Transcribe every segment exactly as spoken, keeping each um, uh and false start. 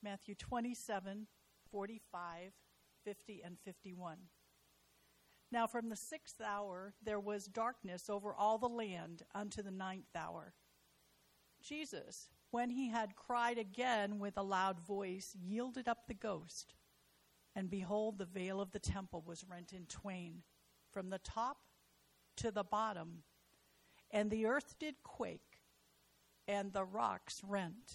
Matthew twenty-seven, forty-five, fifty, and fifty-one. Now from the sixth hour there was darkness over all the land unto the ninth hour. Jesus, when he had cried again with a loud voice, yielded up the ghost. And behold, the veil of the temple was rent in twain, from the top to the bottom. And the earth did quake, and the rocks rent.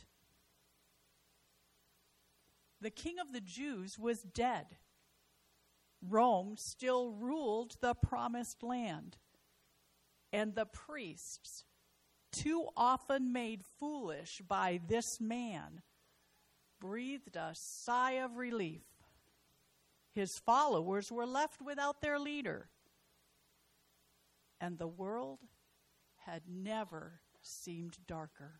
The king of the Jews was dead. Rome still ruled the promised land. And the priests, too often made foolish by this man, breathed a sigh of relief. His followers were left without their leader. And the world had never seemed darker.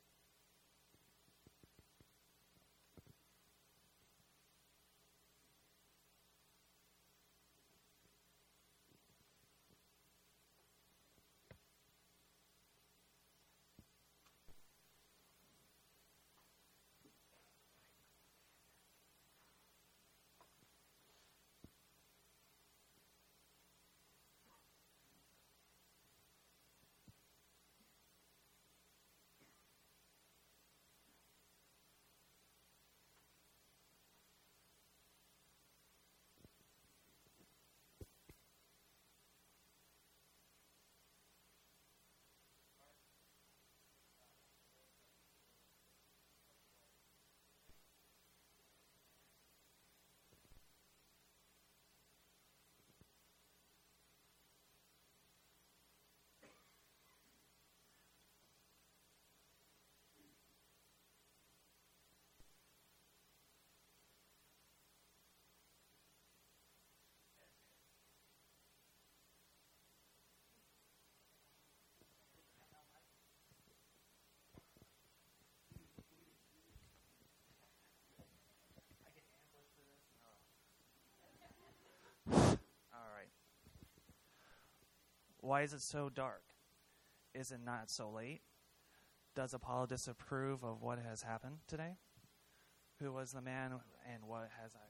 Why is it so dark? Is it not so late? Does Apollo disapprove of what has happened today? Who was the man and what has I?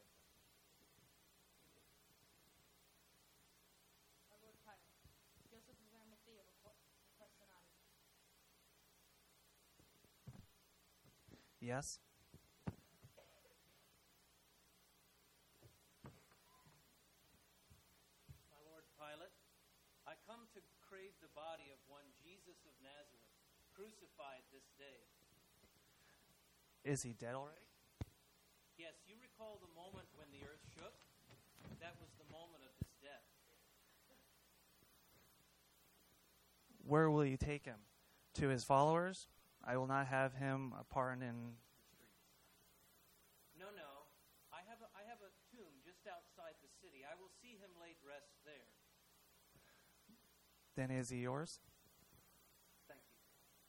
Yes? My Lord Pilate, I come to crave the body of one Jesus of Nazareth, crucified this day. Is he dead already? Yes, you recall the moment when the earth shook? That was the moment of his death. Where will you take him? To his followers? I will not have him pardoned in the streets. No, no. I have a, I have a tomb just outside the city. I will see him laid rest there. Then is he yours? Thank you.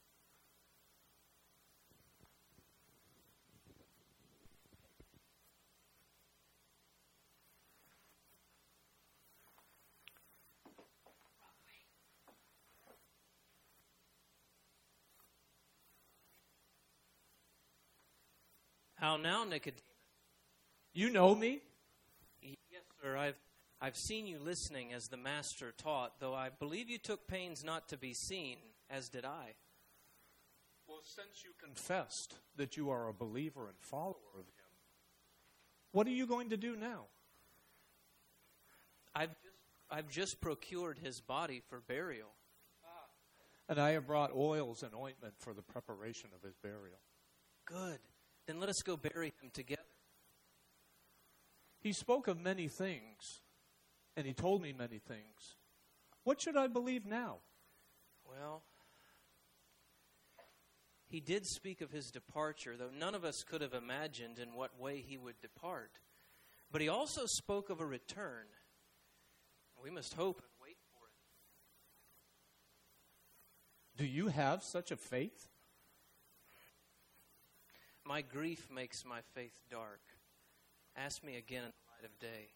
How now, Nicodemus? You know me? Yes, sir. I've I've seen you listening as the Master taught, though I believe you took pains not to be seen, as did I. Well, since you confessed that you are a believer and follower of him, what are you going to do now? I've just, I've just procured his body for burial. Ah. And I have brought oils and ointment for the preparation of his burial. Good. Then let us go bury him together. He spoke of many things, and he told me many things. What should I believe now? Well, he did speak of his departure, though none of us could have imagined in what way he would depart. But he also spoke of a return. We must hope and wait for it. Do you have such a faith? My grief makes my faith dark. Ask me again in the light of day.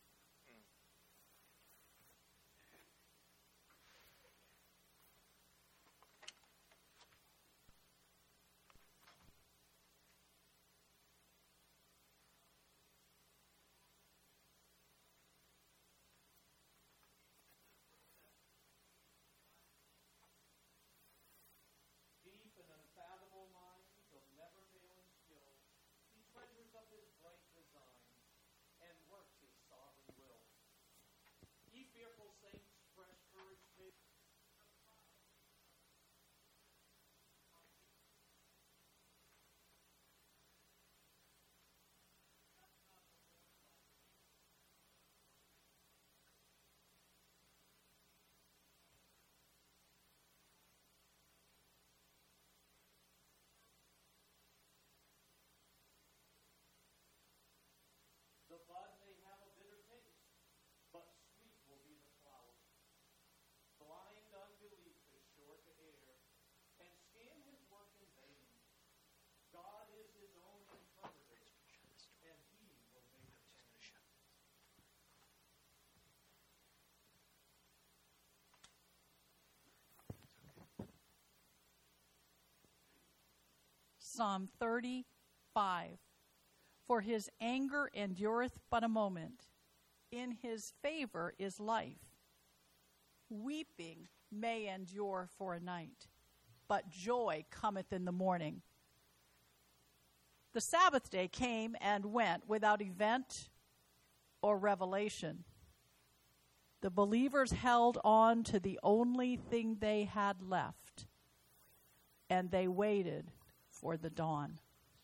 Psalm thirty-five. For his anger endureth but a moment. In his favor is life. Weeping may endure for a night, but joy cometh in the morning. The Sabbath day came and went without event or revelation. The believers held on to the only thing they had left, and they waited for the dawn.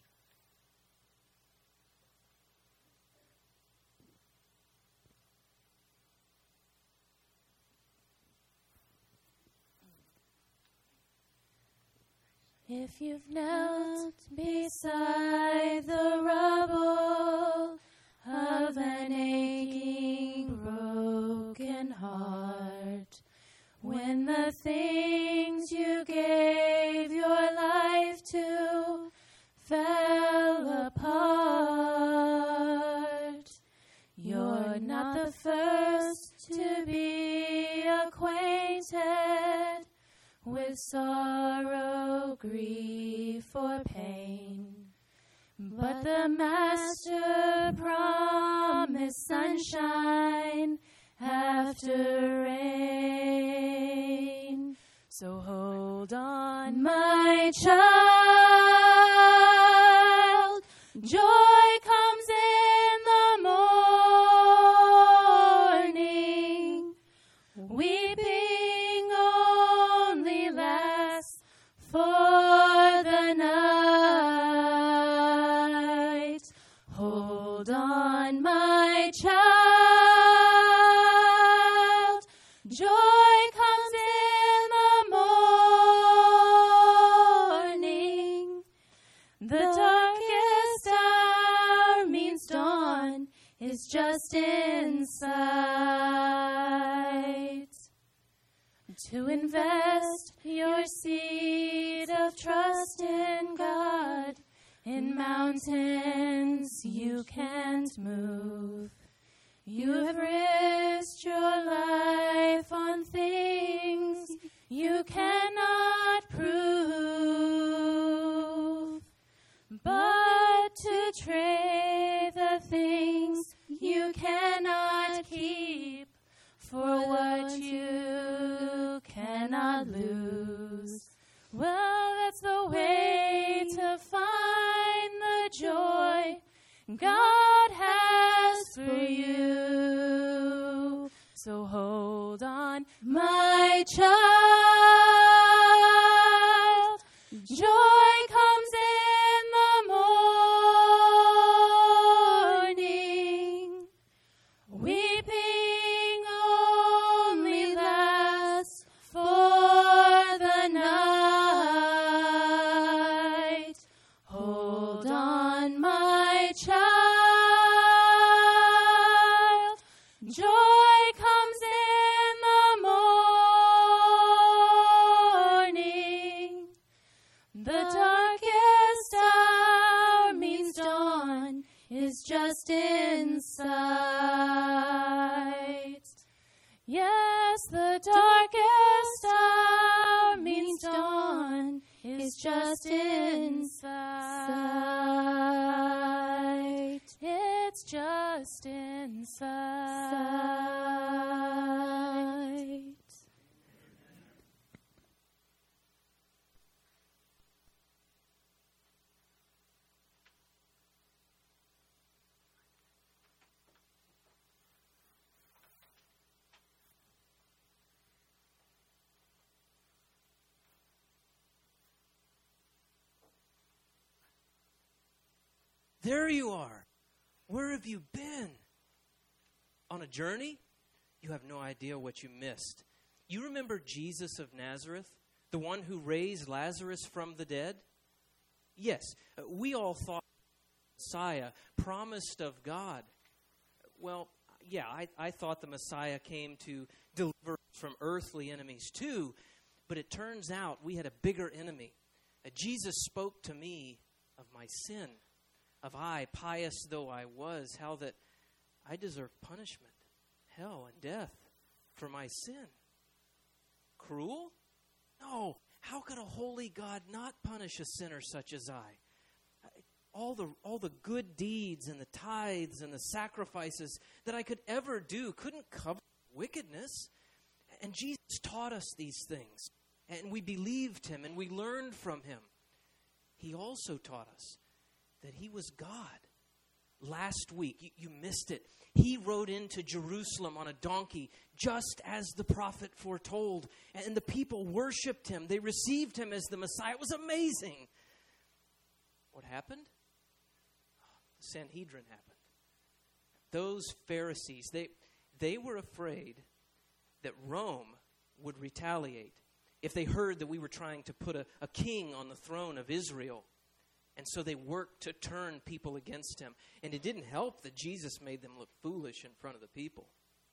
If you've knelt beside the rubble of an aching, broken heart, when the things you gave your life to fell apart, you're not the first to be acquainted with sorrow, grief, or pain. But the Master promised sunshine after rain. So hold on, my child. Joy comes in the morning. Weeping only lasts for the night. Hold on, my child. Joy comes in the morning. The darkest hour means dawn is just in sight. To invest your seed of trust in God in mountains you can't move. You have risked your life on things you cannot prove. But to trade the things you cannot keep for what you cannot lose, well, that's the way to find the joy God has for you. So hold on, my child. Joy comes in the morning. Weeping only lasts for the night. Hold on, my child. Joy comes in the morning. The darkest hour means dawn is just in sight. Yes, the darkest hour means dawn is just in sight. It's just in sight. There you are. Where have you been? On a journey? You have no idea what you missed. You remember Jesus of Nazareth, the one who raised Lazarus from the dead? Yes, we all thought Messiah promised of God. Well, yeah, I, I thought the Messiah came to deliver us from earthly enemies too, but it turns out we had a bigger enemy. Uh, Jesus spoke to me of my sin. Of I, pious though I was, how that I deserved punishment, hell, and death for my sin. Cruel? No. How could a holy God not punish a sinner such as I? All the, all the good deeds and the tithes and the sacrifices that I could ever do couldn't cover wickedness. And Jesus taught us these things. And we believed him and we learned from him. He also taught us that he was God. Last week, you, you missed it. He rode into Jerusalem on a donkey, just as the prophet foretold. And the people worshiped him. They received him as the Messiah. It was amazing. What happened? The Sanhedrin happened. Those Pharisees, they, they were afraid that Rome would retaliate if they heard that we were trying to put a, a king on the throne of Israel. And so they worked to turn people against him. And it didn't help that Jesus made them look foolish in front of the people.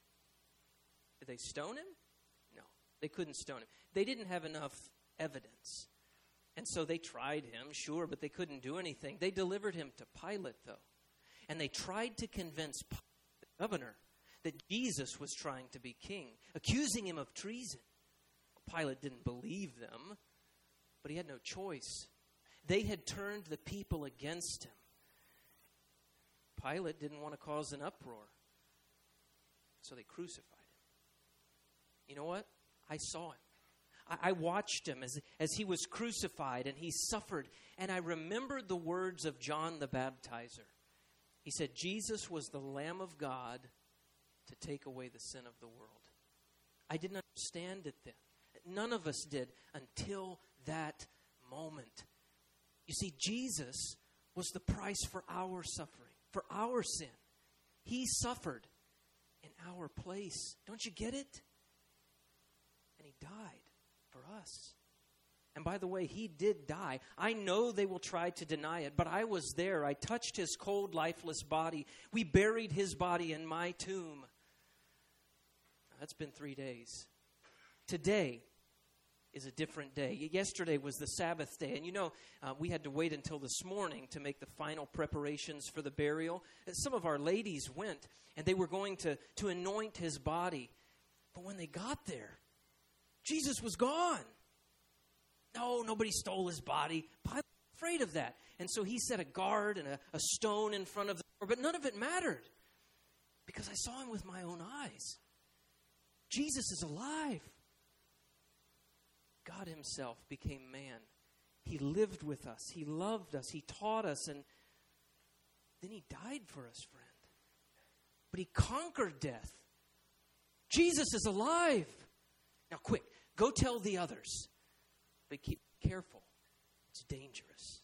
Did they stone him? No, they couldn't stone him. They didn't have enough evidence. And so they tried him, sure, but they couldn't do anything. They delivered him to Pilate, though. And they tried to convince Pilate, the governor, that Jesus was trying to be king, accusing him of treason. Pilate didn't believe them, but he had no choice. They had turned the people against him. Pilate didn't want to cause an uproar, so they crucified him. You know what? I saw him. I, I watched him as, as he was crucified and he suffered. And I remembered the words of John the Baptizer. He said, Jesus was the Lamb of God to take away the sin of the world. I didn't understand it then. None of us did until that moment. You see, Jesus was the price for our suffering, for our sin. He suffered in our place. Don't you get it? And he died for us. And by the way, he did die. I know they will try to deny it, but I was there. I touched his cold, lifeless body. We buried his body in my tomb. Now, that's been three days. Today is a different day. Yesterday was the Sabbath day. And you know, uh, we had to wait until this morning to make the final preparations for the burial. And some of our ladies went, and they were going to, to anoint his body. But when they got there, Jesus was gone. No, nobody stole his body. Pilate was afraid of that. And so he set a guard and a, a stone in front of the door. But none of it mattered because I saw him with my own eyes. Jesus is alive. God himself became man. He lived with us. He loved us. He taught us. And then he died for us, friend. But he conquered death. Jesus is alive. Now, quick, go tell the others. But keep careful. It's dangerous.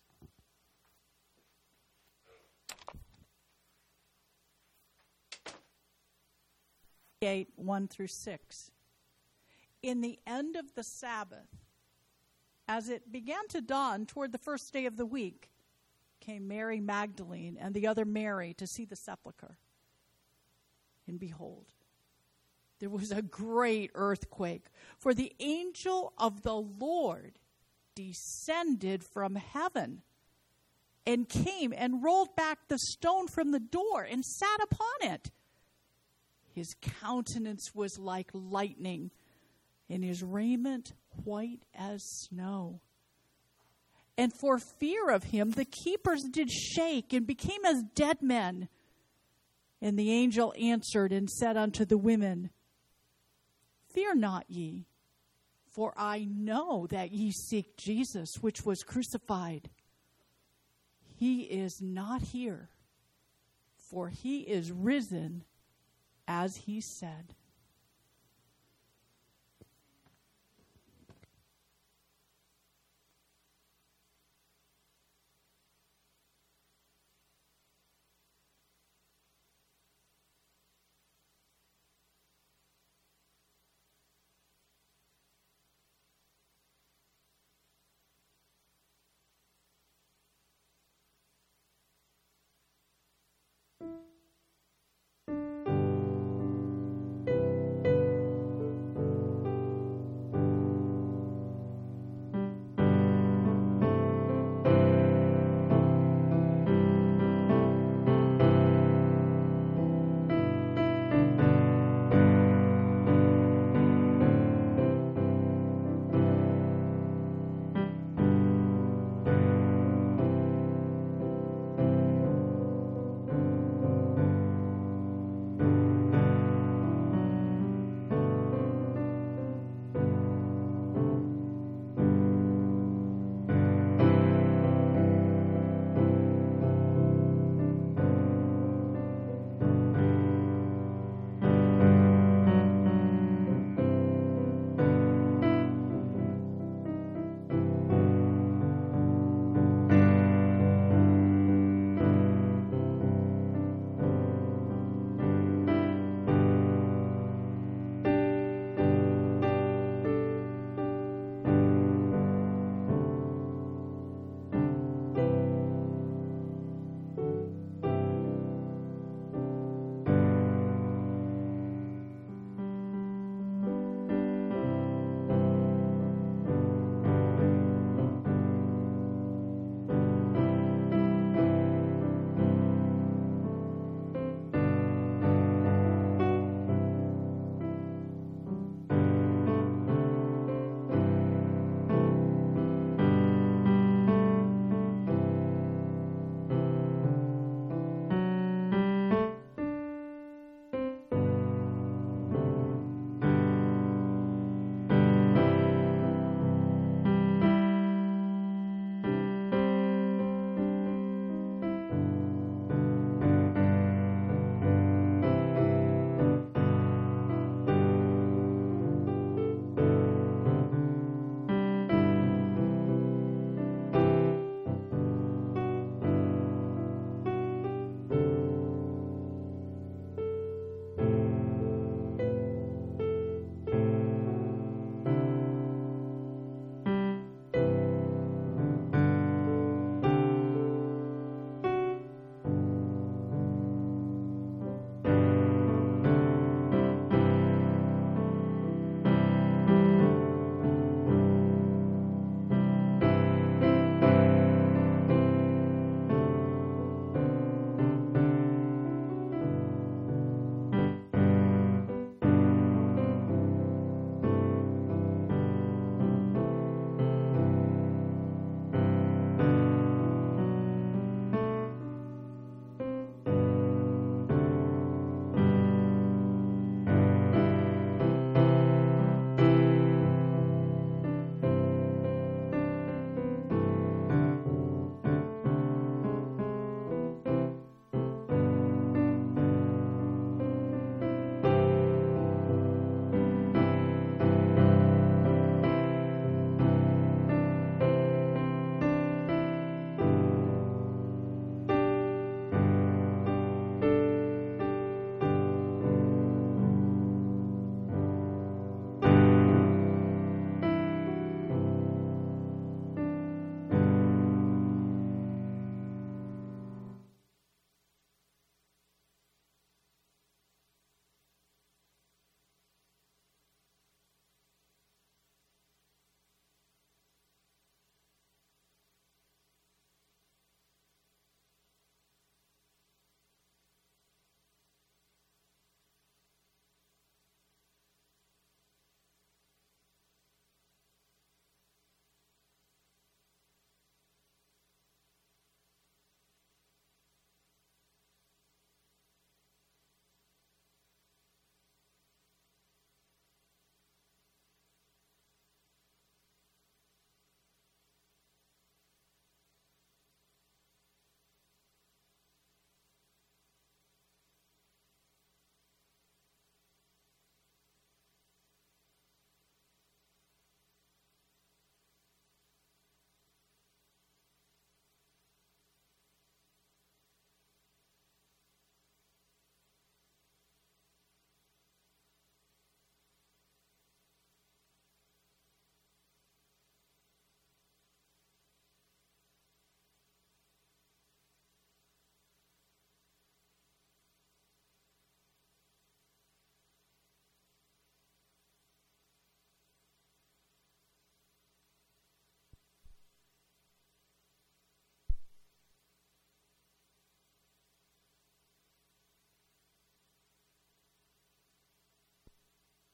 eight, one through six. In the end of the Sabbath, as it began to dawn toward the first day of the week, came Mary Magdalene and the other Mary to see the sepulchre. And behold, there was a great earthquake, for the angel of the Lord descended from heaven and came and rolled back the stone from the door and sat upon it. His countenance was like lightning, and his raiment white as snow. And for fear of him, the keepers did shake and became as dead men. And the angel answered and said unto the women, Fear not ye, for I know that ye seek Jesus, which was crucified. He is not here, for he is risen, as he said.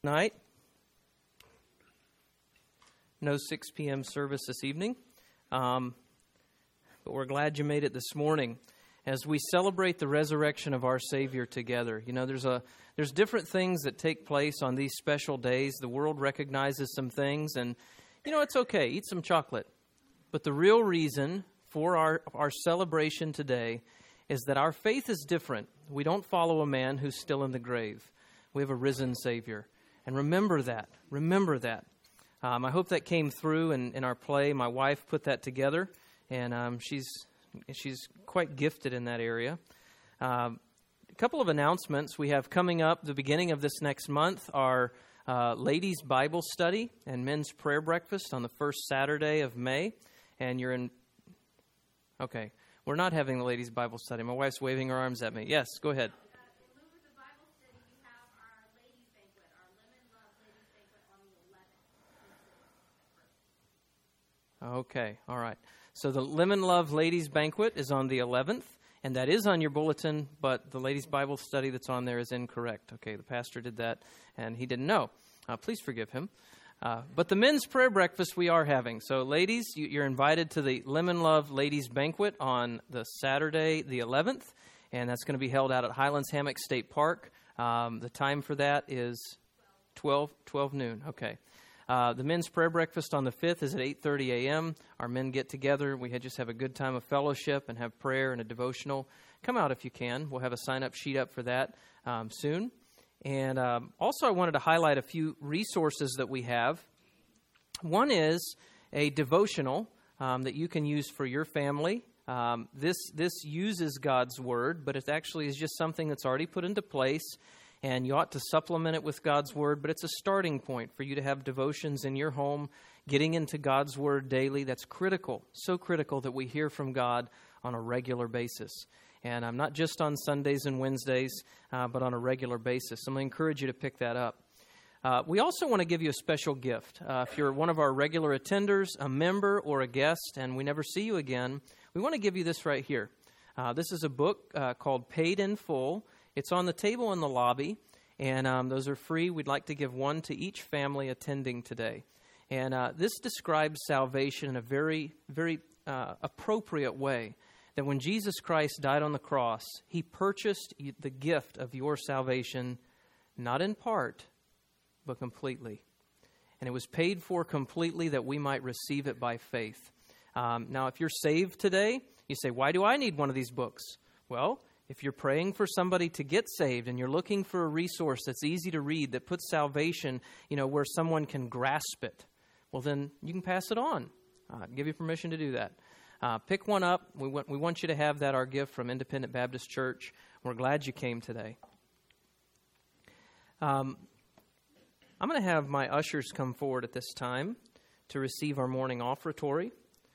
night. No six p.m. service this evening, um, but we're glad you made it this morning as we celebrate the resurrection of our Savior together. You know, there's a there's different things that take place on these special days. The world recognizes some things, and, you know, it's okay. Eat some chocolate. But the real reason for our, our celebration today is that our faith is different. We don't follow a man who's still in the grave. We have a risen Savior. And remember that. Remember that. Um, I hope that came through in, in our play. My wife put that together, and um, she's she's quite gifted in that area. Um, a couple of announcements we have coming up the beginning of this next month. Our uh, ladies' Bible study and men's prayer breakfast on the first Saturday of May. And you're in... Okay, we're not having the ladies' Bible study. My wife's waving her arms at me. Yes, go ahead. Okay, all right. So the Lemon Love Ladies Banquet is on the eleventh, and that is on your bulletin, but the Ladies Bible Study that's on there is incorrect. Okay, the pastor did that, and he didn't know. Uh, please forgive him. Uh, but the men's prayer breakfast we are having. So ladies, you, you're invited to the Lemon Love Ladies Banquet on the Saturday, the eleventh, and that's going to be held out at Highlands Hammock State Park. Um, the time for that is twelve, twelve noon. Okay. Uh, the men's prayer breakfast on the fifth is at eight thirty a.m. Our men get together. We just have a good time of fellowship and have prayer and a devotional. Come out if you can. We'll have a sign-up sheet up for that um, soon. And um, also I wanted to highlight a few resources that we have. One is a devotional um, that you can use for your family. Um, this, this uses God's Word, but it actually is just something that's already put into place. And you ought to supplement it with God's Word, but it's a starting point for you to have devotions in your home, getting into God's Word daily. That's critical, so critical that we hear from God on a regular basis. And I'm um, not just on Sundays and Wednesdays, uh, but on a regular basis. I'm going to encourage you to pick that up. Uh, we also want to give you a special gift. Uh, if you're one of our regular attenders, a member, or a guest, and we never see you again, we want to give you this right here. Uh, this is a book uh, called Paid in Full. It's on the table in the lobby, and um, those are free. We'd like to give one to each family attending today. And uh, this describes salvation in a very, very uh, appropriate way. That when Jesus Christ died on the cross, He purchased the gift of your salvation, not in part, but completely. And it was paid for completely that we might receive it by faith. Um, now, if you're saved today, you say, why do I need one of these books? Well, if you're praying for somebody to get saved and you're looking for a resource that's easy to read, that puts salvation, you know, where someone can grasp it, well, then you can pass it on. Uh, I'd give you permission to do that. Uh, pick one up. We want, we want you to have that, our gift from Independent Baptist Church. We're glad you came today. Um, I'm going to have my ushers come forward at this time to receive our morning offertory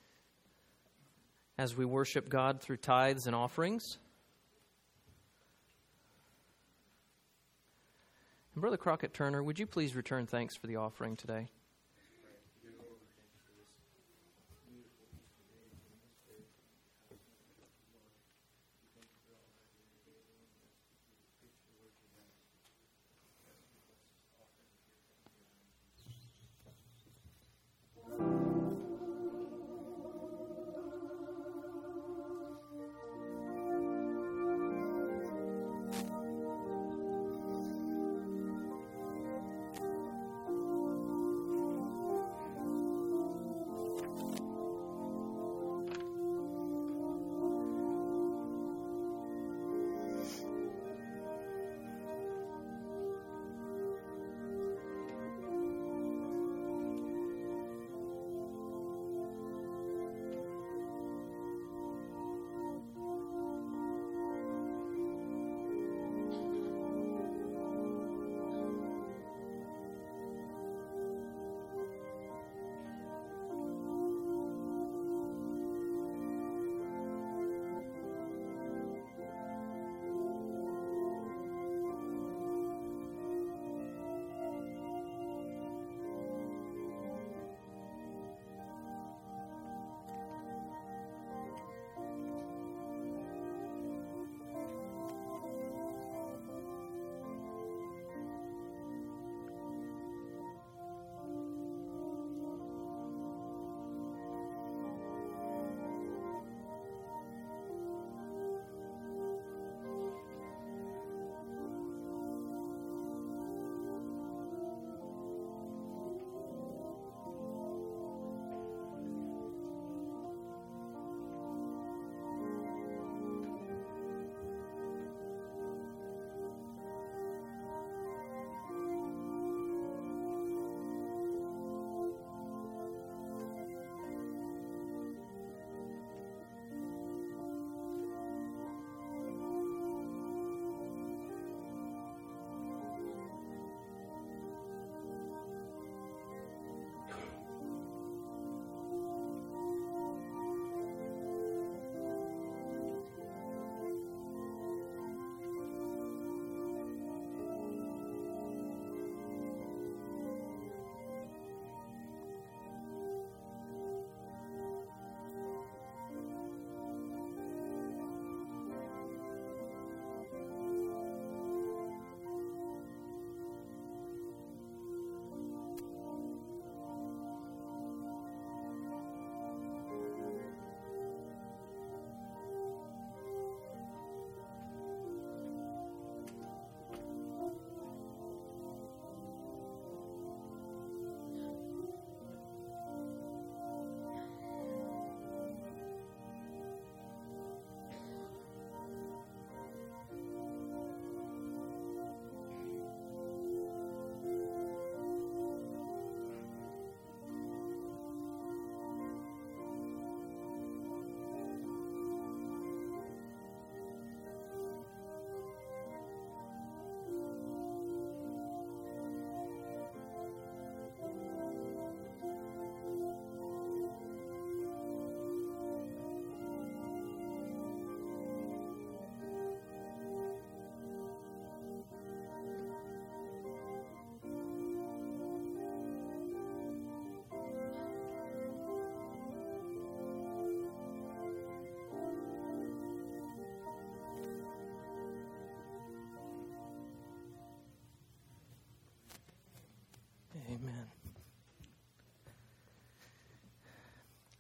as we worship God through tithes and offerings. And Brother Crockett Turner, would you please return thanks for the offering today?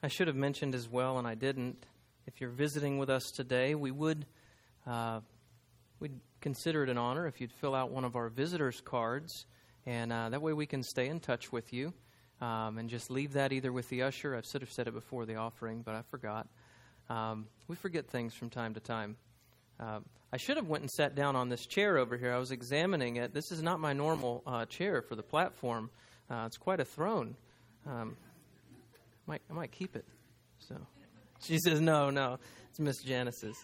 I should have mentioned as well, and I didn't. If you're visiting with us today, we would uh, we'd consider it an honor if you'd fill out one of our visitors cards, and uh, that way we can stay in touch with you. Um, and just leave that either with the usher. I should have said it before the offering, but I forgot. Um, we forget things from time to time. Uh, I should have went and sat down on this chair over here. I was examining it. This is not my normal uh, chair for the platform. Uh, it's quite a throne. Um, I might, I might keep it. So she says, no, no, it's Miss Janice's.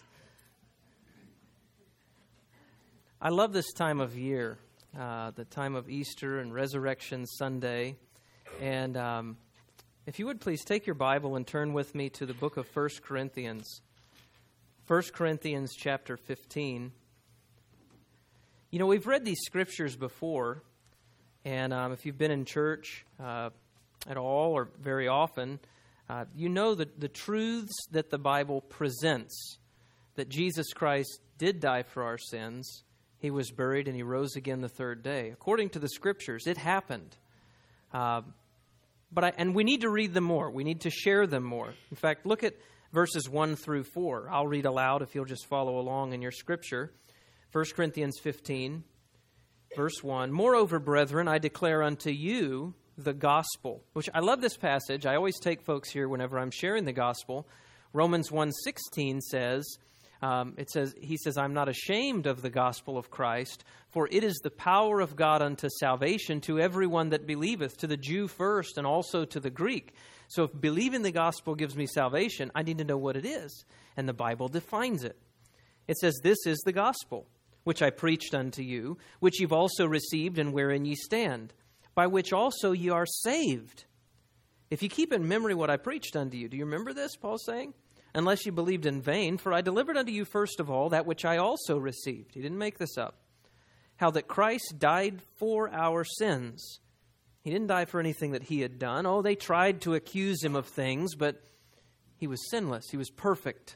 I love this time of year, uh, the time of Easter and Resurrection Sunday. And um, if you would please take your Bible and turn with me to the book of First Corinthians. First Corinthians chapter fifteen. You know, we've read these scriptures before, and um, if you've been in church uh, at all or very often, uh, you know the, the truths that the Bible presents, that Jesus Christ did die for our sins, He was buried, and He rose again the third day. According to the scriptures, it happened. Uh, but I, and we need to read them more. We need to share them more. In fact, look at verses one through four. I'll read aloud if you'll just follow along in your scripture. First Corinthians fifteen, verse one. Moreover, brethren, I declare unto you the gospel. Which I love this passage. I always take folks here whenever I'm sharing the gospel. Romans one sixteen says, Um, it says, he says, I'm not ashamed of the gospel of Christ, for it is the power of God unto salvation to everyone that believeth, to the Jew first and also to the Greek. So if believing the gospel gives me salvation, I need to know what it is. And the Bible defines it. It says, this is the gospel, which I preached unto you, which you've also received and wherein ye stand, by which also ye are saved. If you keep in memory what I preached unto you, do you remember this, Paul's saying? Unless you believed in vain, for I delivered unto you first of all that which I also received. He didn't make this up. How that Christ died for our sins. He didn't die for anything that He had done. Oh, they tried to accuse Him of things, but He was sinless. He was perfect.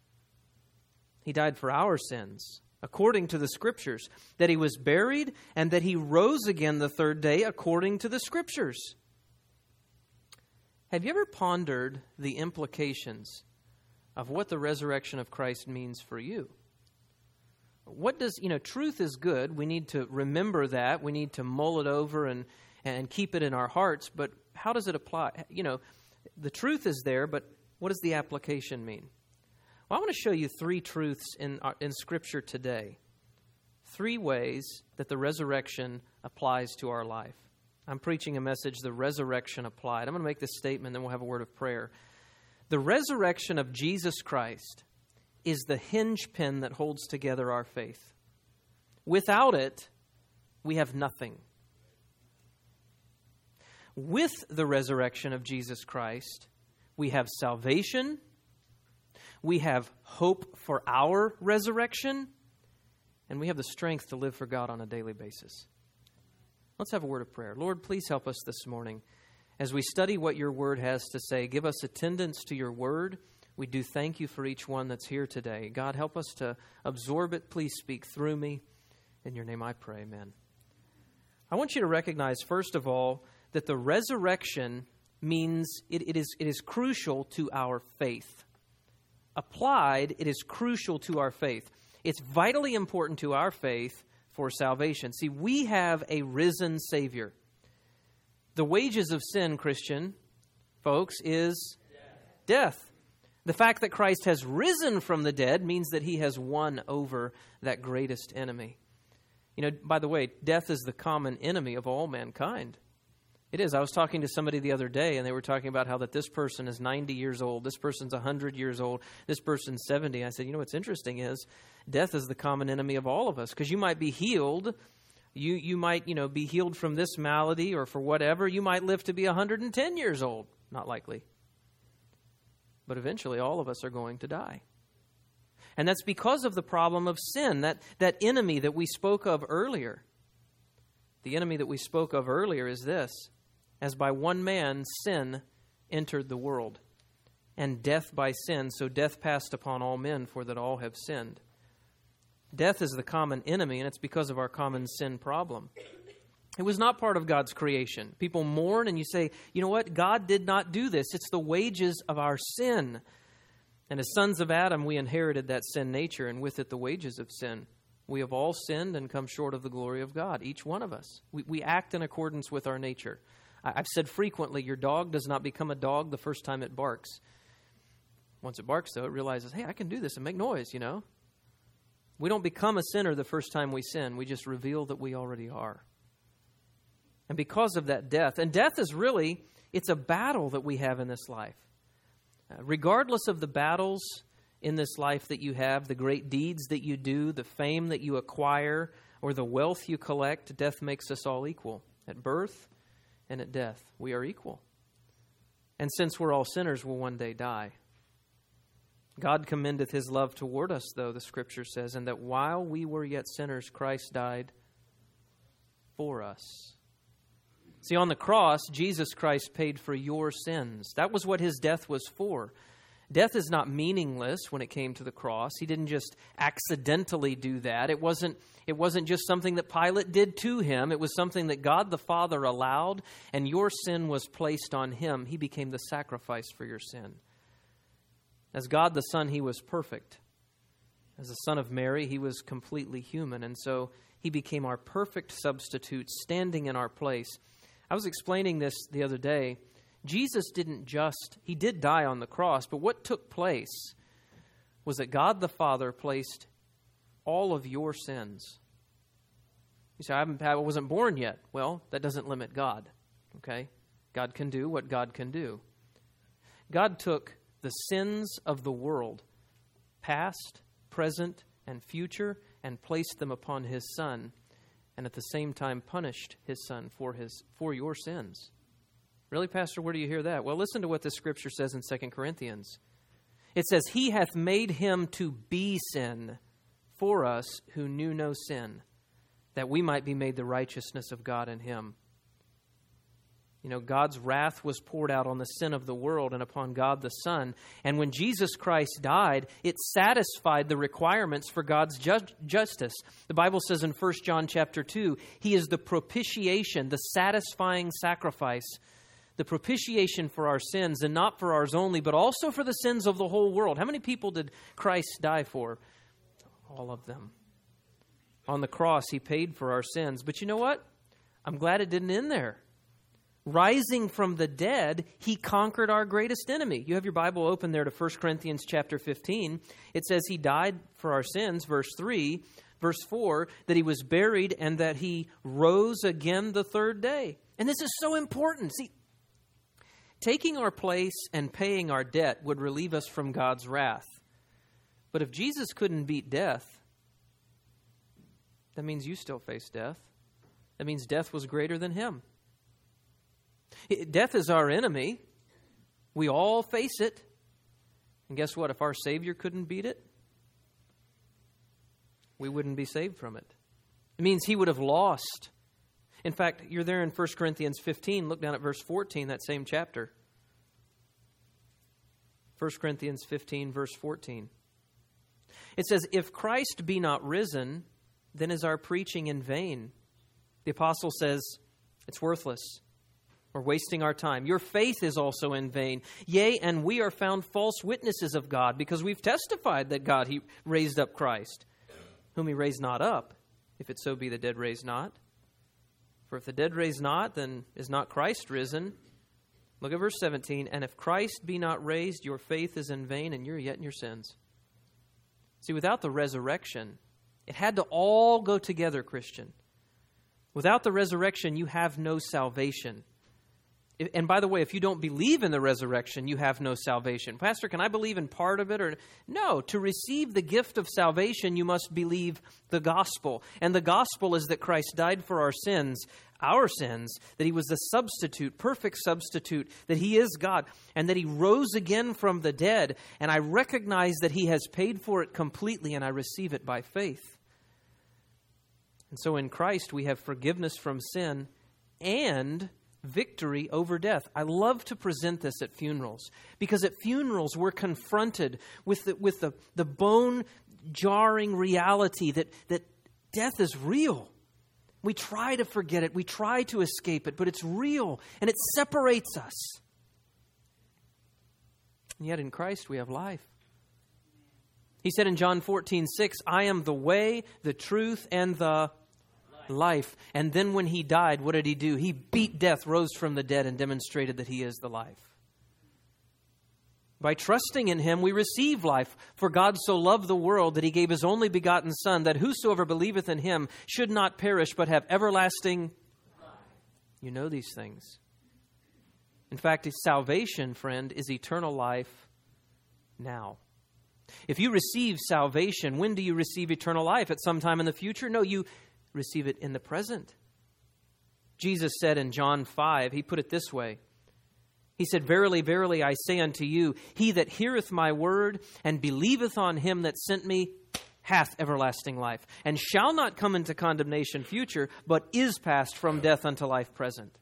He died for our sins, according to the Scriptures, that He was buried and that He rose again the third day, according to the Scriptures. Have you ever pondered the implications of what the resurrection of Christ means for you? What does, you know, truth is good. We need to remember that. We need to mull it over and, and keep it in our hearts. But how does it apply? You know, the truth is there, but what does the application mean? Well, I want to show you three truths in, in Scripture today. Three ways that the resurrection applies to our life. I'm preaching a message, the resurrection applied. I'm going to make this statement, then we'll have a word of prayer. The resurrection of Jesus Christ is the hinge pin that holds together our faith. Without it, we have nothing. With the resurrection of Jesus Christ, we have salvation, we have hope for our resurrection, and we have the strength to live for God on a daily basis. Let's have a word of prayer. Lord, please help us this morning. As we study what your word has to say, give us attendance to your word. We do thank you for each one that's here today. God, help us to absorb it. Please speak through me. In your name I pray, amen. I want you to recognize, first of all, that the resurrection means it, it is, it is crucial to our faith. Applied, it is crucial to our faith. It's vitally important to our faith for salvation. See, we have a risen Savior. The wages of sin, Christian folks, is death. death. The fact that Christ has risen from the dead means that He has won over that greatest enemy. You know, by the way, death is the common enemy of all mankind. It is. I was talking to somebody the other day, and they were talking about how that this person is ninety years old, this person's one hundred years old, this person's seventy. I said, you know what's interesting is death is the common enemy of all of us, because you might be healed. You you might, you know, be healed from this malady or for whatever. You might live to be one hundred ten years old. Not likely. But eventually all of us are going to die. And that's because of the problem of sin, that, that enemy that we spoke of earlier. The enemy that we spoke of earlier is this: as by one man sin entered the world, and death by sin, so death passed upon all men, for that all have sinned. Death is the common enemy, and it's because of our common sin problem. It was not part of God's creation. People mourn and you say, you know what? God did not do this. It's the wages of our sin. And as sons of Adam, we inherited that sin nature, and with it the wages of sin. We have all sinned and come short of the glory of God, each one of us. We, we act in accordance with our nature. I, I've said frequently, your dog does not become a dog the first time it barks. Once it barks, though, it realizes, hey, I can do this and make noise, you know. We don't become a sinner the first time we sin. We just reveal that we already are. And because of that death, and death is really, it's a battle that we have in this life. Uh, regardless of the battles in this life that you have, the great deeds that you do, the fame that you acquire, or the wealth you collect, death makes us all equal. At birth and at death, we are equal. And since we're all sinners, we'll one day die. God commendeth his love toward us, though, the Scripture says, and that while we were yet sinners, Christ died for us. See, on the cross, Jesus Christ paid for your sins. That was what his death was for. Death is not meaningless when it came to the cross. He didn't just accidentally do that. It wasn't, it wasn't just something that Pilate did to him. It was something that God the Father allowed, and your sin was placed on him. He became the sacrifice for your sin. As God the Son, he was perfect. As the Son of Mary, he was completely human, and so he became our perfect substitute, standing in our place. I was explaining this the other day. Jesus didn't just, he did die on the cross, but what took place was that God the Father placed all of your sins. You say, I, haven't, I wasn't born yet. Well, that doesn't limit God, okay? God can do what God can do. God took the sins of the world, past, present, and future, and placed them upon his Son, and at the same time punished his Son for his for your sins. Really, Pastor, where do you hear that? Well, listen to what the Scripture says in Second Corinthians. It says, he hath made him to be sin for us who knew no sin, that we might be made the righteousness of God in him. You know, God's wrath was poured out on the sin of the world and upon God the Son. And when Jesus Christ died, it satisfied the requirements for God's ju- justice. The Bible says in First John chapter two, he is the propitiation, the satisfying sacrifice, the propitiation for our sins, and not for ours only, but also for the sins of the whole world. How many people did Christ die for? All of them. On the cross, he paid for our sins. But you know what? I'm glad it didn't end there. Rising from the dead, he conquered our greatest enemy. You have your Bible open there to First Corinthians chapter fifteen. It says he died for our sins, verse three. Verse four, that he was buried and that he rose again the third day. And this is so important. See, taking our place and paying our debt would relieve us from God's wrath. But if Jesus couldn't beat death, that means you still face death. That means death was greater than him. Death is our enemy. We all face it. And guess what? If our Savior couldn't beat it, we wouldn't be saved from it. It means he would have lost. In fact, you're there in First Corinthians fifteen. Look down at verse fourteen, that same chapter. First Corinthians fifteen, verse fourteen. It says, if Christ be not risen, then is our preaching in vain. The apostle says, it's worthless. We're wasting our time. Your faith is also in vain. Yea, and we are found false witnesses of God, because we've testified that God he raised up Christ, whom he raised not up, if it so be the dead raised not. For if the dead raised not, then is not Christ risen. Look at verse seventeen. And if Christ be not raised, your faith is in vain, and you're yet in your sins. See, without the resurrection, it had to all go together, Christian. Without the resurrection, you have no salvation. And by the way, if you don't believe in the resurrection, you have no salvation. Pastor, can I believe in part of it? Or no, to receive the gift of salvation, you must believe the gospel. And the gospel is that Christ died for our sins, our sins, that he was the substitute, perfect substitute, that he is God, and that he rose again from the dead. And I recognize that he has paid for it completely, and I receive it by faith. And so in Christ, we have forgiveness from sin and victory over death. I love to present this at funerals, because at funerals we're confronted with the, with the, the bone-jarring reality that, that death is real. We try to forget it. We try to escape it, but it's real, and it separates us. And yet in Christ we have life. He said in John fourteen six, I am the way, the truth, and the life. And then when he died, what did he do? He beat death, rose from the dead, and demonstrated that he is the life. By trusting in him, we receive life. For God so loved the world that he gave his only begotten Son, that whosoever believeth in him should not perish, but have everlasting life. You know these things. In fact, salvation, friend, is eternal life now. If you receive salvation, when do you receive eternal life? At some time in the future? No, you receive it in the present. Jesus said in John five, he put it this way. He said, Verily, verily, I say unto you, he that heareth my word and believeth on him that sent me hath everlasting life, and shall not come into condemnation future, but is passed from death unto life present.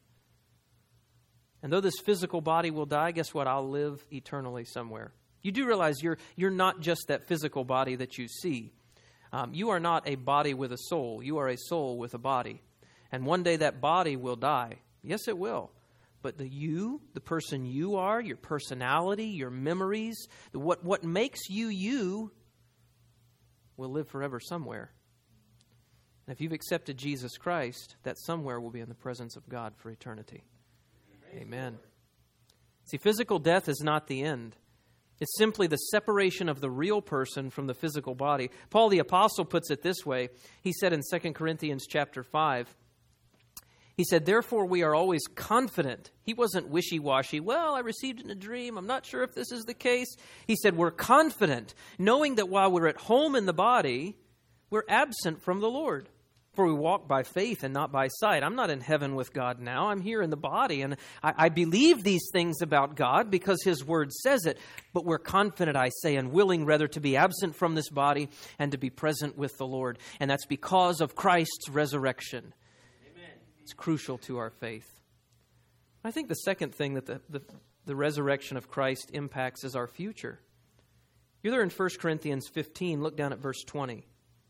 And though this physical body will die, guess what? I'll live eternally somewhere. You do realize you're, you're not just that physical body that you see. Um, you are not a body with a soul. You are a soul with a body. And one day that body will die. Yes, it will. But the you, the person you are, your personality, your memories, what, what makes you you will live forever somewhere. And if you've accepted Jesus Christ, that somewhere will be in the presence of God for eternity. Amen. See, physical death is not the end. It's simply the separation of the real person from the physical body. Paul the Apostle puts it this way. He said in Second Corinthians chapter five, he said, Therefore we are always confident. He wasn't wishy-washy. Well, I received it in a dream. I'm not sure if this is the case. He said, we're confident, knowing that while we're at home in the body, we're absent from the Lord. For we walk by faith and not by sight. I'm not in heaven with God now. I'm here in the body. And I, I believe these things about God because his word says it. But we're confident, I say, and willing rather to be absent from this body and to be present with the Lord. And that's because of Christ's resurrection. Amen. It's crucial to our faith. I think the second thing that the, the, the resurrection of Christ impacts is our future. You're there in First Corinthians fifteen. Look down at verse twenty.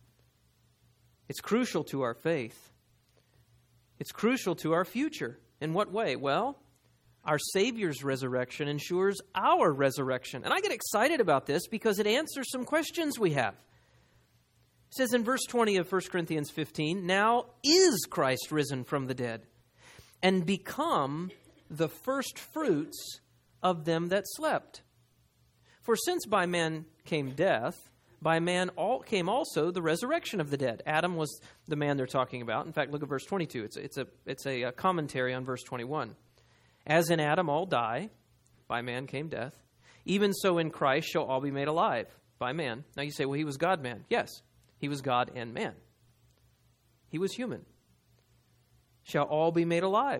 It's crucial to our faith. It's crucial to our future. In what way? Well, our Savior's resurrection ensures our resurrection. And I get excited about this because it answers some questions we have. It says in verse twenty of First Corinthians fifteen, Now is Christ risen from the dead, and become the first fruits of them that slept. For since by man came death, by man all came also the resurrection of the dead. Adam was the man they're talking about. In fact, look at verse twenty-two. It's a, it's a, it's a commentary on verse twenty-one. As in Adam all die, by man came death. Even so in Christ shall all be made alive, by man. Now you say, well, he was God-man. Yes, he was God and man. He was human. Shall all be made alive.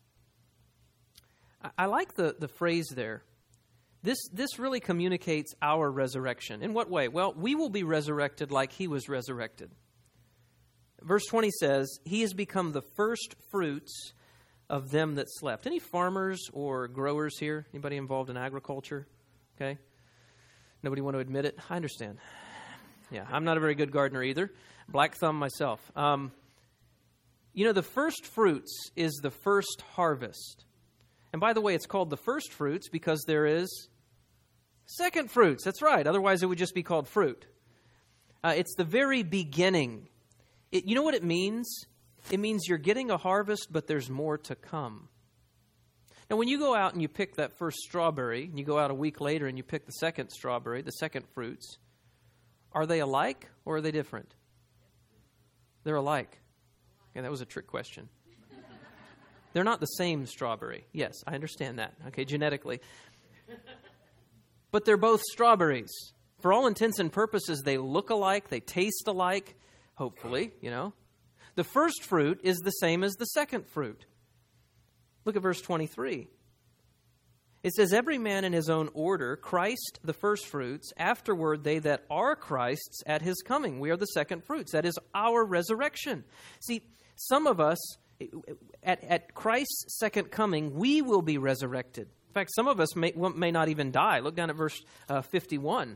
I, I like the, the phrase there. This this really communicates our resurrection. In what way? Well, we will be resurrected like he was resurrected. Verse twenty says, He has become the first fruits of them that slept. Any farmers or growers here? Anybody involved in agriculture? Okay. Nobody want to admit it? I understand. Yeah, I'm not a very good gardener either. Black thumb myself. Um, you know, the first fruits is the first harvest. And by the way, it's called the first fruits because there is second fruits. That's right. Otherwise, it would just be called fruit. Uh, it's the very beginning. It, you know what it means? It means you're getting a harvest, but there's more to come. Now, when you go out and you pick that first strawberry, and you go out a week later and you pick the second strawberry, the second fruits, are they alike or are they different? They're alike. Okay, that was a trick question. They're not the same strawberry. Yes, I understand that. Okay, genetically. But they're both strawberries. For all intents and purposes, they look alike, they taste alike, hopefully, you know. The first fruit is the same as the second fruit. Look at verse twenty-three. It says, Every man in his own order, Christ the first fruits, afterward they that are Christ's at his coming. We are the second fruits. That is our resurrection. See, some of us, At, at Christ's second coming, we will be resurrected. In fact, some of us may, may not even die. Look down at verse uh, fifty-one.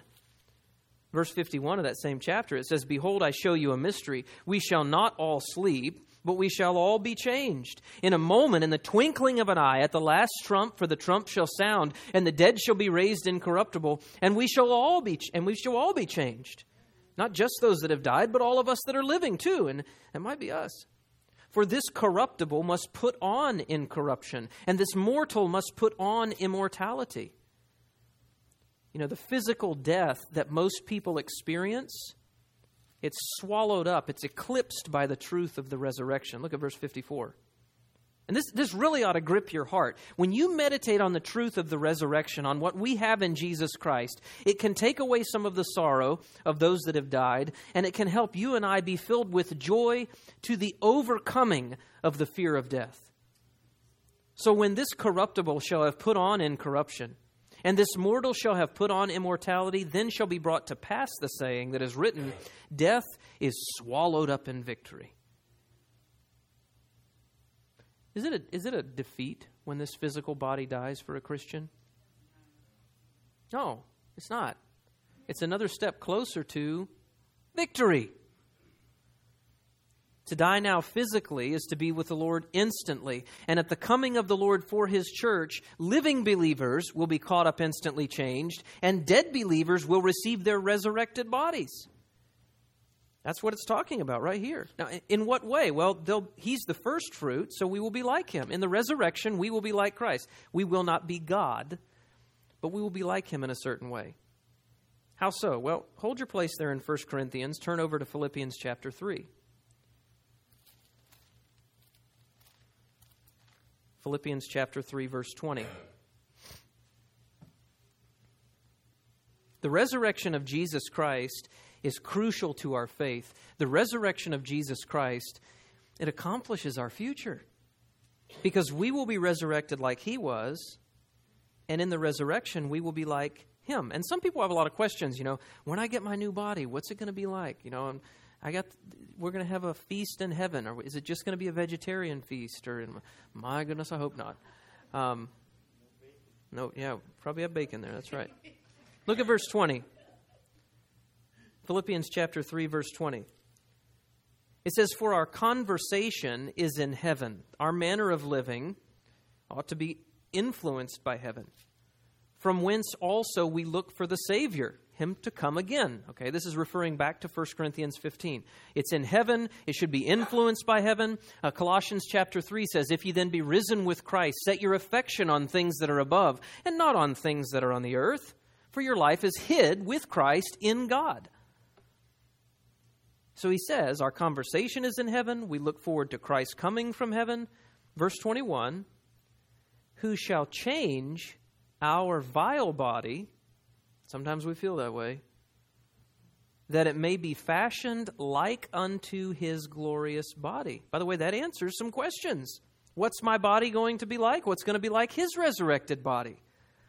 Verse fifty-one of that same chapter, it says, Behold, I show you a mystery. We shall not all sleep, but we shall all be changed. In a moment, in the twinkling of an eye, at the last trump, for the trump shall sound, and the dead shall be raised incorruptible, and we shall all be and we shall all be changed. Not just those that have died, but all of us that are living too, and it might be us. For this corruptible must put on incorruption, and this mortal must put on immortality. You know, the physical death that most people experience, it's swallowed up, it's eclipsed by the truth of the resurrection. Look at verse fifty-four. And this, this really ought to grip your heart. When you meditate on the truth of the resurrection, on what we have in Jesus Christ, it can take away some of the sorrow of those that have died, and it can help you and I be filled with joy to the overcoming of the fear of death. So when this corruptible shall have put on incorruption, and this mortal shall have put on immortality, then shall be brought to pass the saying that is written, death is swallowed up in victory. Is it a, is it a defeat when this physical body dies for a Christian? No, it's not. It's another step closer to victory. To die now physically is to be with the Lord instantly. And at the coming of the Lord for His church, living believers will be caught up instantly changed, and dead believers will receive their resurrected bodies. That's what it's talking about right here. Now, in what way? Well, He's the first fruit, so we will be like Him. In the resurrection, we will be like Christ. We will not be God, but we will be like Him in a certain way. How so? Well, hold your place there in First Corinthians. Turn over to Philippians chapter three. Philippians chapter three, verse twenty. The resurrection of Jesus Christ is crucial to our faith. The resurrection of Jesus Christ, it accomplishes our future. Because we will be resurrected like He was, and in the resurrection, we will be like Him. And some people have a lot of questions, you know, when I get my new body, what's it going to be like? You know, I got, we're going to have a feast in heaven, or is it just going to be a vegetarian feast? Or, my goodness, I hope not. Um, no, yeah, probably have bacon there, that's right. Look at verse twenty. Philippians chapter three, verse twenty. It says, for our conversation is in heaven. Our manner of living ought to be influenced by heaven. From whence also we look for the Savior, Him to come again. Okay, this is referring back to First Corinthians fifteen. It's in heaven. It should be influenced by heaven. Uh, Colossians chapter three says, if ye then be risen with Christ, set your affection on things that are above, and not on things that are on the earth. For your life is hid with Christ in God. So he says, our conversation is in heaven. We look forward to Christ coming from heaven. Verse twenty-one, who shall change our vile body, sometimes we feel that way, that it may be fashioned like unto His glorious body. By the way, that answers some questions. What's my body going to be like? What's going to be like His resurrected body?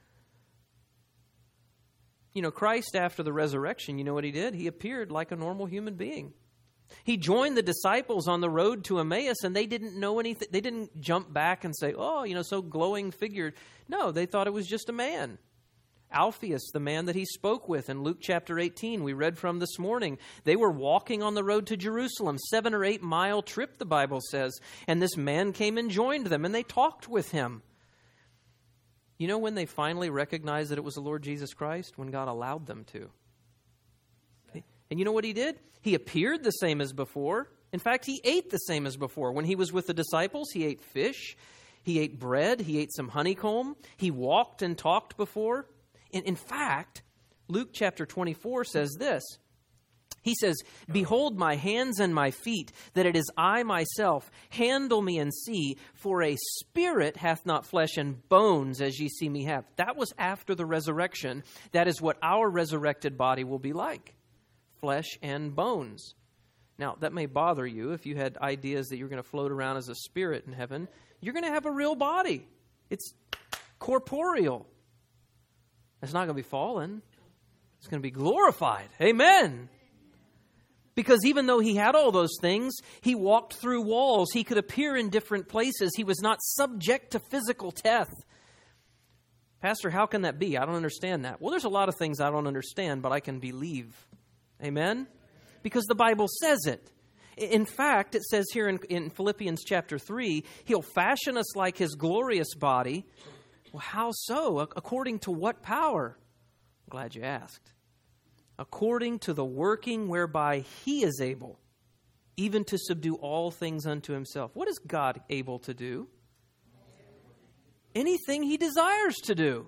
You know, Christ, after the resurrection, you know what He did? He appeared like a normal human being. He joined the disciples on the road to Emmaus, and they didn't know anything. They didn't jump back and say, oh, you know, so glowing figure. No, they thought it was just a man. Alphaeus, the man that He spoke with in Luke chapter eighteen, we read from this morning. They were walking on the road to Jerusalem, seven or eight mile trip, the Bible says. And this man came and joined them, and they talked with him. You know when they finally recognized that it was the Lord Jesus Christ? When God allowed them to. And you know what He did? He appeared the same as before. In fact, He ate the same as before. When He was with the disciples, He ate fish. He ate bread. He ate some honeycomb. He walked and talked before. In, in fact, Luke chapter twenty-four says this. He says, behold my hands and my feet, that it is I myself. Handle me and see, for a spirit hath not flesh and bones as ye see me have. That was after the resurrection. That is what our resurrected body will be like. Flesh and bones. Now, that may bother you if you had ideas that you're going to float around as a spirit in heaven. You're going to have a real body. It's corporeal. It's not going to be fallen. It's going to be glorified. Amen. Because even though He had all those things, He walked through walls. He could appear in different places. He was not subject to physical death. Pastor, how can that be? I don't understand that. Well, there's a lot of things I don't understand, but I can believe. Amen? Because the Bible says it. In fact, it says here in, in Philippians chapter three, He'll fashion us like His glorious body. Well, how so? According to what power? I'm glad you asked. According to the working whereby He is able, even to subdue all things unto Himself. What is God able to do? Anything He desires to do.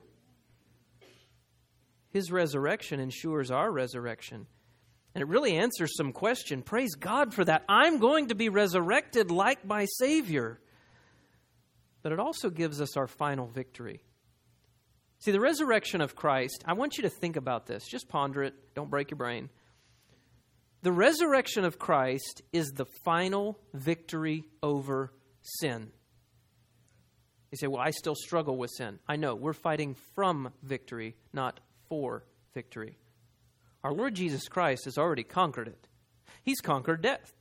His resurrection ensures our resurrection. And it really answers some question. Praise God for that. I'm going to be resurrected like my Savior. But it also gives us our final victory. See, the resurrection of Christ, I want you to think about this. Just ponder it. Don't break your brain. The resurrection of Christ is the final victory over sin. You say, well, I still struggle with sin. I know. We're fighting from victory, not for victory. Our Lord Jesus Christ has already conquered it. He's conquered death.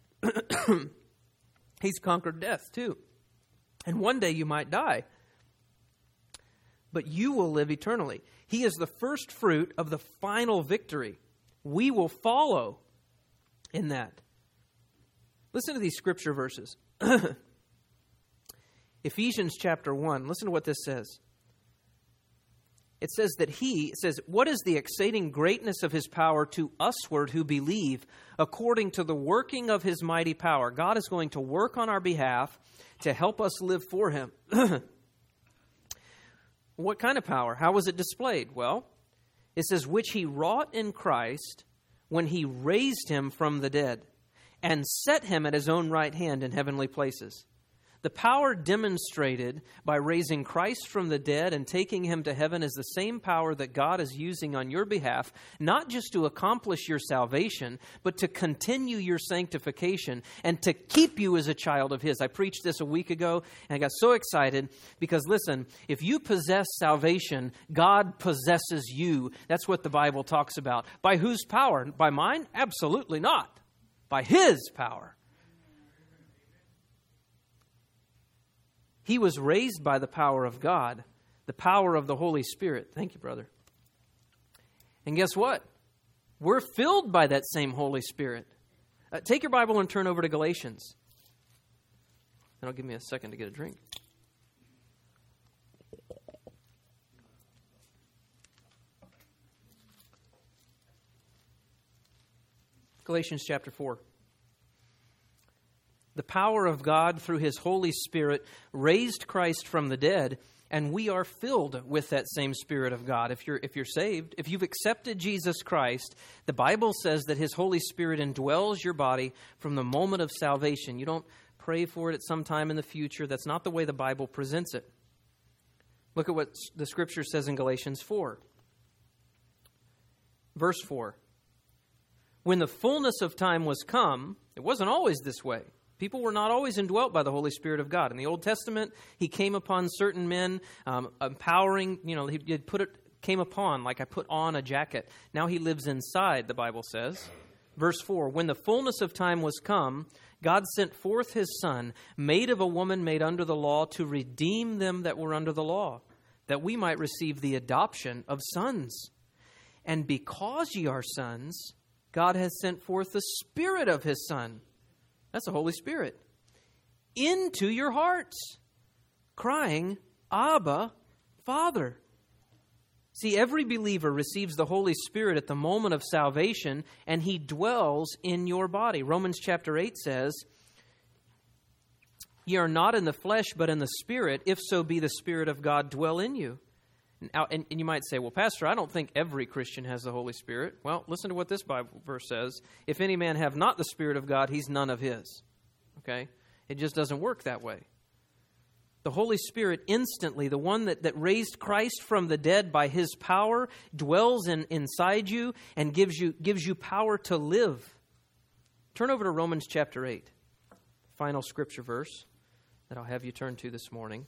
He's conquered death too. And one day you might die. But you will live eternally. He is the first fruit of the final victory. We will follow in that. Listen to these scripture verses. Ephesians chapter one. Listen to what this says. It says that He, it says, what is the exceeding greatness of His power to usward who believe, according to the working of His mighty power? God is going to work on our behalf to help us live for Him. What kind of power? How was it displayed? Well, it says, which He wrought in Christ when He raised Him from the dead and set Him at His own right hand in heavenly places. The power demonstrated by raising Christ from the dead and taking Him to heaven is the same power that God is using on your behalf, not just to accomplish your salvation, but to continue your sanctification and to keep you as a child of His. I preached this a week ago, and I got so excited because, listen, if you possess salvation, God possesses you. That's what the Bible talks about. By whose power? By mine? Absolutely not. By His power. He was raised by the power of God, the power of the Holy Spirit. Thank you, brother. And guess what? We're filled by that same Holy Spirit. Uh, take your Bible and turn over to Galatians. That'll give me a second to get a drink. Galatians chapter four. The power of God through His Holy Spirit raised Christ from the dead, and we are filled with that same Spirit of God. If you're if you're saved, if you've accepted Jesus Christ, the Bible says that His Holy Spirit indwells your body from the moment of salvation. You don't pray for it at some time in the future. That's not the way the Bible presents it. Look at what the Scripture says in Galatians four. Verse four. When the fullness of time was come, it wasn't always this way. People were not always indwelt by the Holy Spirit of God. In the Old Testament, He came upon certain men, um, empowering, you know, He did put it, came upon, like I put on a jacket. Now He lives inside, the Bible says. Verse four, when the fullness of time was come, God sent forth His Son, made of a woman made under the law, to redeem them that were under the law, that we might receive the adoption of sons. And because ye are sons, God has sent forth the Spirit of His Son. That's the Holy Spirit. Into your hearts, crying, Abba, Father. See, every believer receives the Holy Spirit at the moment of salvation, and He dwells in your body. Romans chapter eight says, ye are not in the flesh, but in the Spirit, if so be the Spirit of God dwell in you. Now, and, and you might say, well, Pastor, I don't think every Christian has the Holy Spirit. Well, listen to what this Bible verse says. If any man have not the Spirit of God, he's none of His. Okay? It just doesn't work that way. The Holy Spirit instantly, the one that, that raised Christ from the dead by His power, dwells in, inside you and gives you, gives you power to live. Turn over to Romans chapter eight, final scripture verse that I'll have you turn to this morning.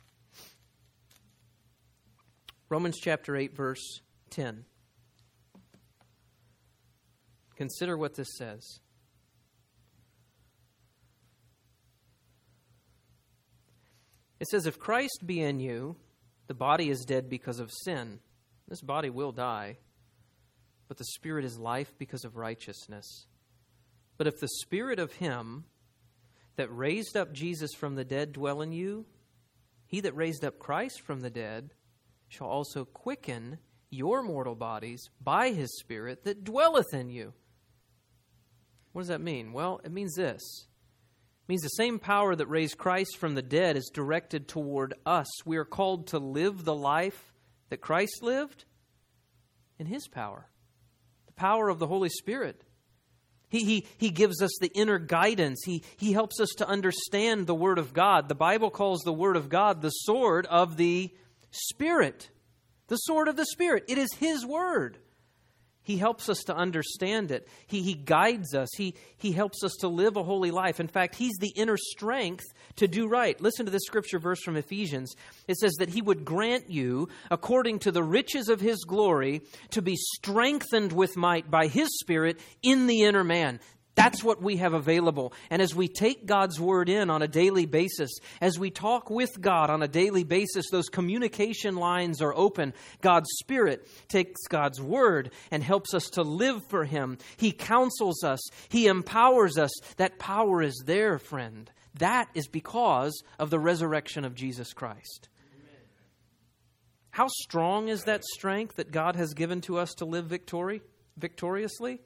Romans chapter eight, verse ten. Consider what this says. It says, if Christ be in you, the body is dead because of sin. This body will die, but the Spirit is life because of righteousness. But if the Spirit of him that raised up Jesus from the dead dwell in you, he that raised up Christ from the dead shall also quicken your mortal bodies by his Spirit that dwelleth in you. What does that mean? Well, it means this. It means the same power that raised Christ from the dead is directed toward us. We are called to live the life that Christ lived in his power, the power of the Holy Spirit. He, he, he gives us the inner guidance. He, he helps us to understand the Word of God. The Bible calls the Word of God the sword of the Spirit. The sword of the Spirit. It is his Word. He helps us to understand it. He, he guides us. He, he helps us to live a holy life. In fact, he's the inner strength to do right. Listen to this scripture verse from Ephesians. It says that he would grant you, according to the riches of his glory, to be strengthened with might by his Spirit in the inner man. That's what we have available. And as we take God's Word in on a daily basis, as we talk with God on a daily basis, those communication lines are open. God's Spirit takes God's Word and helps us to live for him. He counsels us. He empowers us. That power is there, friend. That is because of the resurrection of Jesus Christ. Amen. How strong is that strength that God has given to us to live victory, victoriously?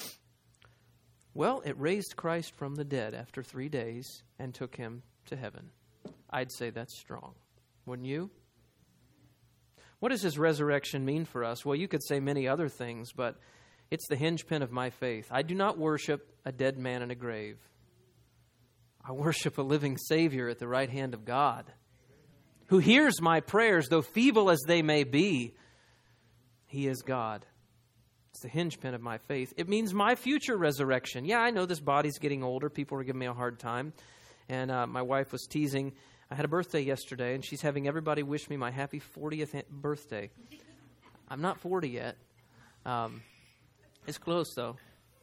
Well, it raised Christ from the dead after three days and took him to heaven. I'd say that's strong. Wouldn't you? What does his resurrection mean for us? Well, you could say many other things, but it's the hinge pin of my faith. I do not worship a dead man in a grave. I worship a living Savior at the right hand of God, who hears my prayers, though feeble as they may be. He is God. It's the hinge pin of my faith. It means my future resurrection. Yeah, I know this body's getting older. People are giving me a hard time. And uh, my wife was teasing. I had a birthday yesterday, and she's having everybody wish me my happy fortieth birthday. I'm not forty yet. Um, it's close, though.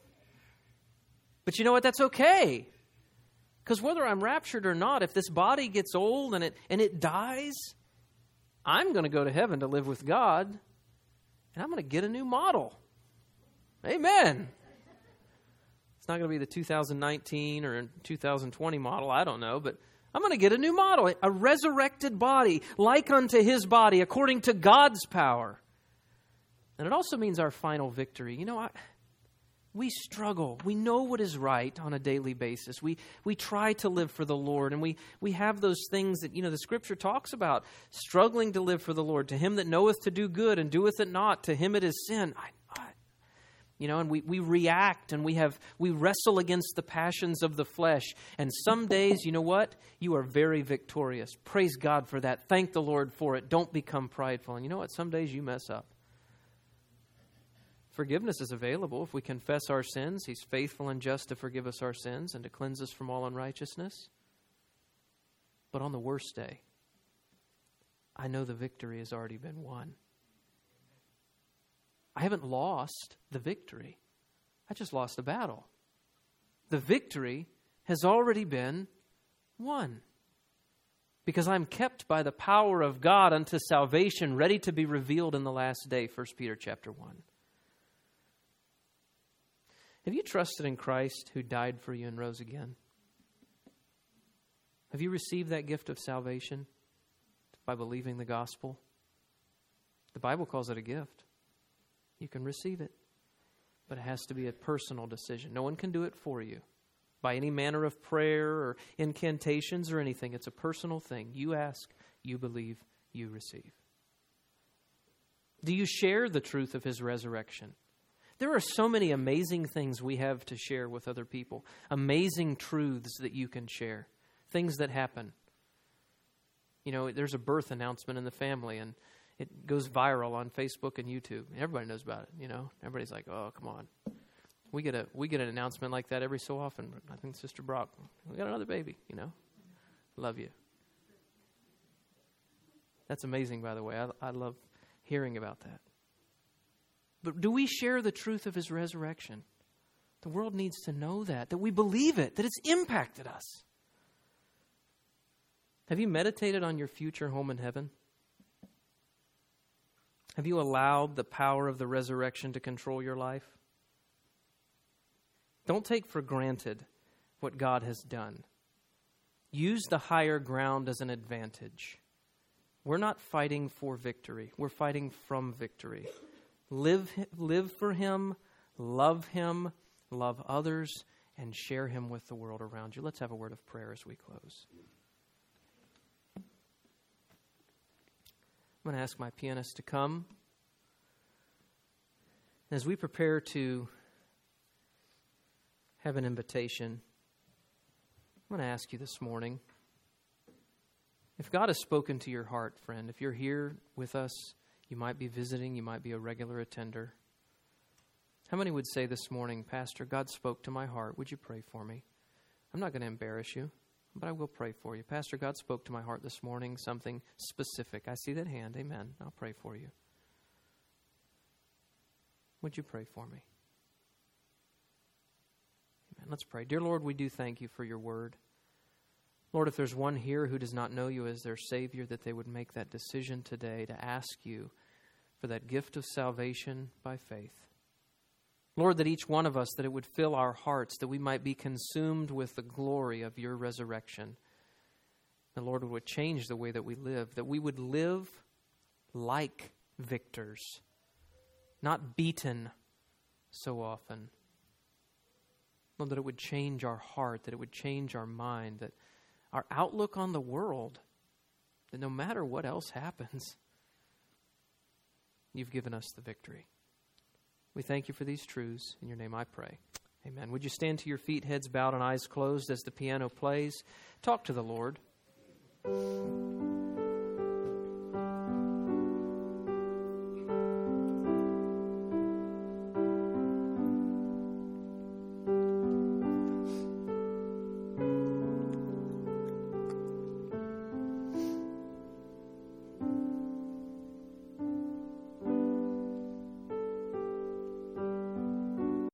But you know what? That's okay. Because whether I'm raptured or not, if this body gets old and it and it dies, I'm going to go to heaven to live with God, and I'm going to get a new model. Amen. It's not going to be the two thousand nineteen or two thousand twenty model, I don't know, but I'm going to get a new model, a resurrected body, like unto his body, according to God's power. And it also means our final victory. You know, I, we struggle. We know what is right on a daily basis. We we try to live for the Lord, and we, we have those things that, you know, the Scripture talks about, struggling to live for the Lord. To him that knoweth to do good and doeth it not, to him it is sin. I, I, You know, and we, we react and we have we wrestle against the passions of the flesh. And some days, you know what? You are very victorious. Praise God for that. Thank the Lord for it. Don't become prideful. And you know what? Some days you mess up. Forgiveness is available. If we confess our sins, he's faithful and just to forgive us our sins and to cleanse us from all unrighteousness. But on the worst day, I know the victory has already been won. I haven't lost the victory. I just lost a battle. The victory has already been won. Because I'm kept by the power of God unto salvation, ready to be revealed in the last day, First Peter chapter one. Have you trusted in Christ who died for you and rose again? Have you received that gift of salvation by believing the gospel? The Bible calls it a gift. You can receive it, but it has to be a personal decision. No one can do it for you by any manner of prayer or incantations or anything. It's a personal thing. You ask, you believe, you receive. Do you share the truth of his resurrection? There are so many amazing things we have to share with other people. Amazing truths that you can share. Things that happen. You know, there's a birth announcement in the family, and it goes viral on Facebook and YouTube. Everybody knows about it, you know. Everybody's like, oh, come on. We get a we get an announcement like that every so often. I think Sister Brock, we got another baby, you know. Love you. That's amazing, by the way. I, I love hearing about that. But do we share the truth of his resurrection? The world needs to know that, that we believe it, that it's impacted us. Have you meditated on your future home in heaven? Have you allowed the power of the resurrection to control your life? Don't take for granted what God has done. Use the higher ground as an advantage. We're not fighting for victory. We're fighting from victory. Live, live for Him, love Him, love others, and share Him with the world around you. Let's have a word of prayer as we close. I'm going to ask my pianist to come. As we prepare to have an invitation, I'm going to ask you this morning, if God has spoken to your heart, friend, if you're here with us, you might be visiting, you might be a regular attender. How many would say this morning, Pastor, God spoke to my heart. Would you pray for me? I'm not going to embarrass you, but I will pray for you. Pastor, God spoke to my heart this morning, something specific. I see that hand. Amen. I'll pray for you. Would you pray for me? Amen. Let's pray. Dear Lord, we do thank you for your word. Lord, if there's one here who does not know you as their Savior, that they would make that decision today to ask you for that gift of salvation by faith. Lord, that each one of us, that it would fill our hearts, that we might be consumed with the glory of your resurrection. And Lord, it would change the way that we live, that we would live like victors, not beaten so often. Lord, that it would change our heart, that it would change our mind, that our outlook on the world, that no matter what else happens, you've given us the victory. We thank you for these truths. In your name I pray. Amen. Would you stand to your feet, heads bowed and eyes closed as the piano plays? Talk to the Lord.